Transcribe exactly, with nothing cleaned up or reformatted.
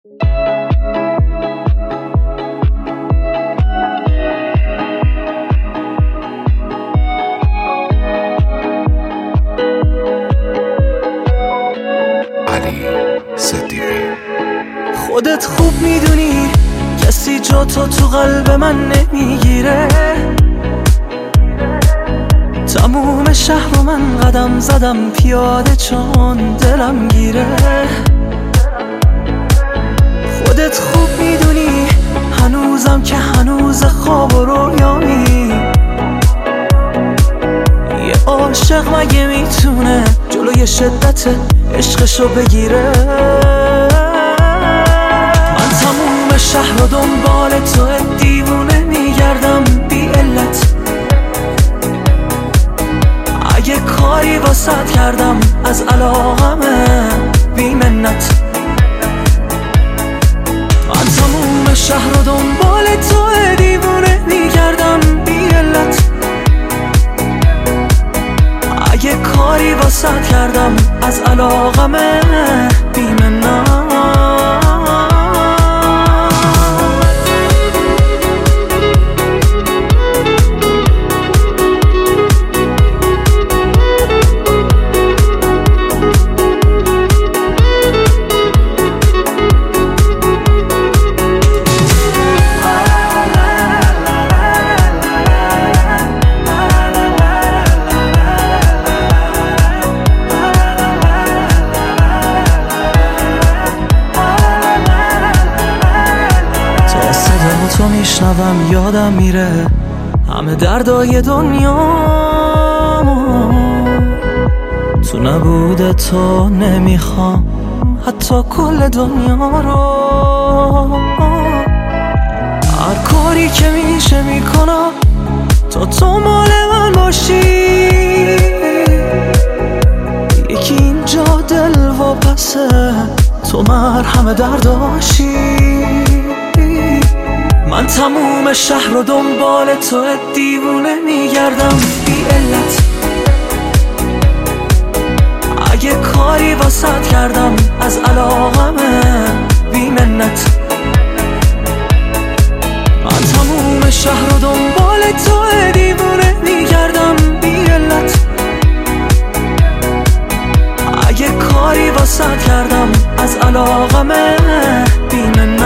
خودت خوب میدونی کسی جا تو تو قلب من نمیگیره. تموم شهر رو من قدم زدم پیاده چون دلم گیره. خودت خوب میدونی هنوزم که هنوز خواب و رویامی. یه عاشق مگه میتونه جلوی شدت عشقشو بگیره؟ شهر و دنبال تو دیوونه میگردم بی علت. اگه کاری واسط کردم از علاقمه بی منت. من تموم شهر و دنبال تو دیوونه میگردم بی علت. اگه کاری واسط کردم از علاقمه بی منت. تو میشنوم یادم میره همه دردای دنیا. تو نبوده تو نمیخوام حتی کل دنیا رو. هر کاری که میشه میکنم تا تو مال من باشی. یکی اینجا دل و پسه تو مرهم درداشی. من تموم شهر رو دنبال تو دیوونه میگردم بی علت. اگه کاری واسط کردم از علاقمه بی منت. من تموم شهر رو دنبال تو دیوونه میگردم بی علت. اگه کاری واسط کردم از علاقمه بی منت.